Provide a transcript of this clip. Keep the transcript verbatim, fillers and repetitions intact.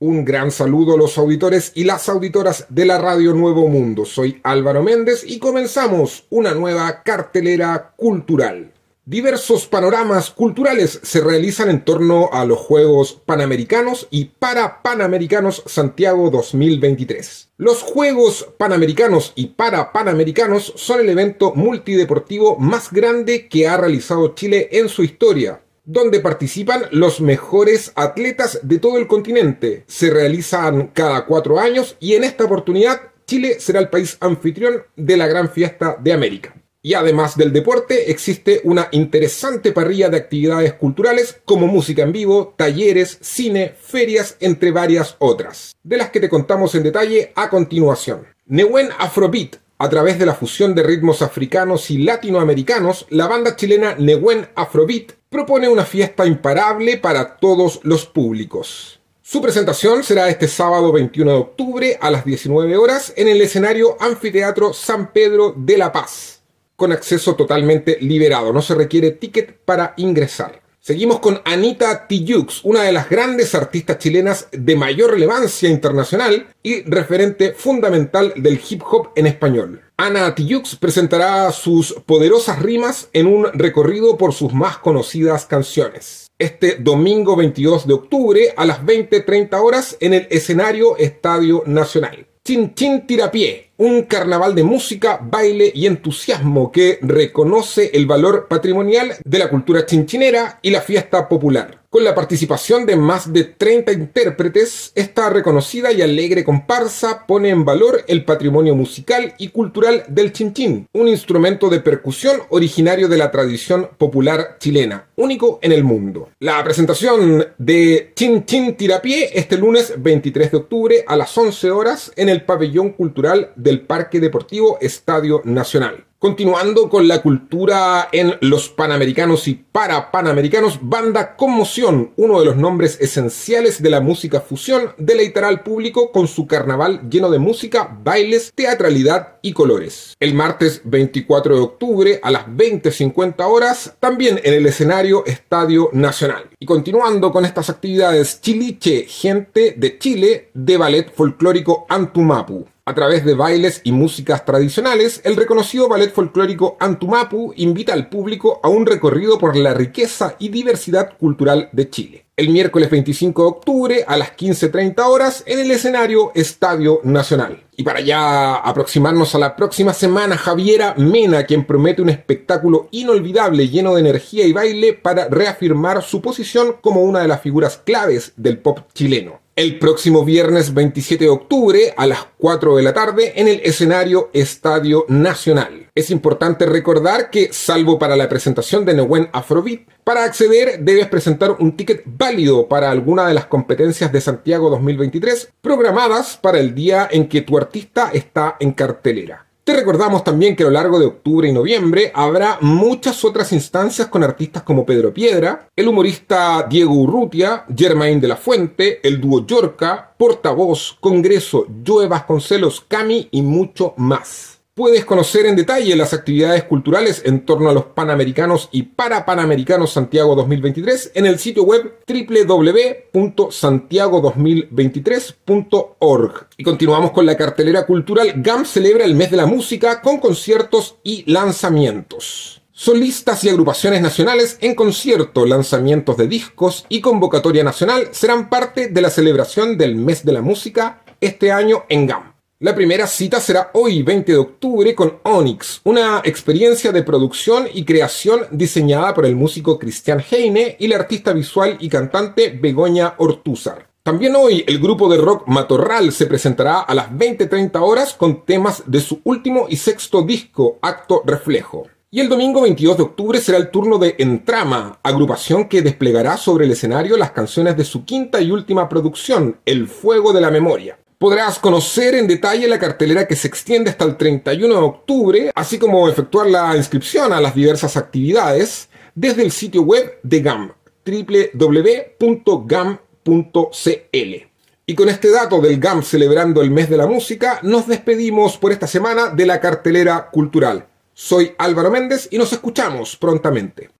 Un gran saludo a los auditores y las auditoras de la Radio Nuevo Mundo. Soy Álvaro Méndez y comenzamos una nueva cartelera cultural. Diversos panoramas culturales se realizan en torno a los Juegos Panamericanos y Parapanamericanos Santiago dos mil veintitrés. Los Juegos Panamericanos y Parapanamericanos son el evento multideportivo más grande que ha realizado Chile en su historia, donde participan los mejores atletas de todo el continente. Se realizan cada cuatro años y en esta oportunidad Chile será el país anfitrión de la gran fiesta de América. Y además del deporte, existe una interesante parrilla de actividades culturales como música en vivo, talleres, cine, ferias, entre varias otras, de las que te contamos en detalle a continuación. Nehuen Afrobeat. A través de la fusión de ritmos africanos y latinoamericanos, la banda chilena Nehuen Afrobeat propone una fiesta imparable para todos los públicos. Su presentación será este sábado veintiuno de octubre a las diecinueve horas en el escenario Anfiteatro San Pedro de La Paz, con acceso totalmente liberado, no se requiere ticket para ingresar. Seguimos con Anita Tijoux, una de las grandes artistas chilenas de mayor relevancia internacional y referente fundamental del hip hop en español. Ana Tijoux presentará sus poderosas rimas en un recorrido por sus más conocidas canciones. Este domingo veintidós de octubre a las veinte treinta horas en el escenario Estadio Nacional. Chin Chin Tirapié, un carnaval de música, baile y entusiasmo que reconoce el valor patrimonial de la cultura chinchinera y la fiesta popular. Con la participación de más de treinta intérpretes, esta reconocida y alegre comparsa pone en valor el patrimonio musical y cultural del chinchín, un instrumento de percusión originario de la tradición popular chilena, único en el mundo. La presentación de Chin Chin Tirapié este lunes veintitrés de octubre a las once horas en el pabellón cultural del Parque Deportivo Estadio Nacional. Continuando con la cultura en los Panamericanos y Parapanamericanos, Banda Conmoción, uno de los nombres esenciales de la música fusión, deleitará al público con su carnaval lleno de música, bailes, teatralidad y colores. El martes veinticuatro de octubre a las veinte cincuenta horas, también en el escenario Estadio Nacional. Y continuando con estas actividades, Chiliche, gente de Chile, de ballet folclórico Antumapu. A través de bailes y músicas tradicionales, el reconocido ballet folclórico Antumapu invita al público a un recorrido por la riqueza y diversidad cultural de Chile. El miércoles veinticinco de octubre a las quince treinta horas en el escenario Estadio Nacional. Y para ya aproximarnos a la próxima semana, Javiera Mena, quien promete un espectáculo inolvidable lleno de energía y baile para reafirmar su posición como una de las figuras claves del pop chileno. El próximo viernes veintisiete de octubre a las cuatro de la tarde en el escenario Estadio Nacional. Es importante recordar que, salvo para la presentación de Nehuen Afrobeat, para acceder debes presentar un ticket válido para alguna de las competencias de Santiago dos mil veintitrés programadas para el día en que tu artista está en cartelera. Te recordamos también que a lo largo de octubre y noviembre habrá muchas otras instancias con artistas como Pedro Piedra, el humorista Diego Urrutia, Germain de la Fuente, el dúo Yorca, Portavoz, Congreso, Joe Vasconcelos, Cami y mucho más. Puedes conocer en detalle las actividades culturales en torno a los Panamericanos y Parapanamericanos Santiago dos mil veintitrés en el sitio web doble u doble u doble u punto santiago dos mil veintitrés punto org. Y continuamos con la cartelera cultural. GAM celebra el mes de la música con conciertos y lanzamientos. Solistas y agrupaciones nacionales en concierto, lanzamientos de discos y convocatoria nacional serán parte de la celebración del mes de la música este año en GAM. La primera cita será hoy, veinte de octubre, con Onyx, una experiencia de producción y creación diseñada por el músico Cristian Heine y la artista visual y cantante Begoña Ortúzar. También hoy el grupo de rock Matorral se presentará a las veinte treinta horas con temas de su último y sexto disco, Acto Reflejo. Y el domingo veintidós de octubre será el turno de Entrama, agrupación que desplegará sobre el escenario las canciones de su quinta y última producción, El Fuego de la Memoria. Podrás conocer en detalle la cartelera que se extiende hasta el treinta y uno de octubre, así como efectuar la inscripción a las diversas actividades desde el sitio web de GAM, doble u doble u doble u punto gam punto c l. Y con este dato del GAM celebrando el mes de la música, nos despedimos por esta semana de la cartelera cultural. Soy Álvaro Méndez y nos escuchamos prontamente.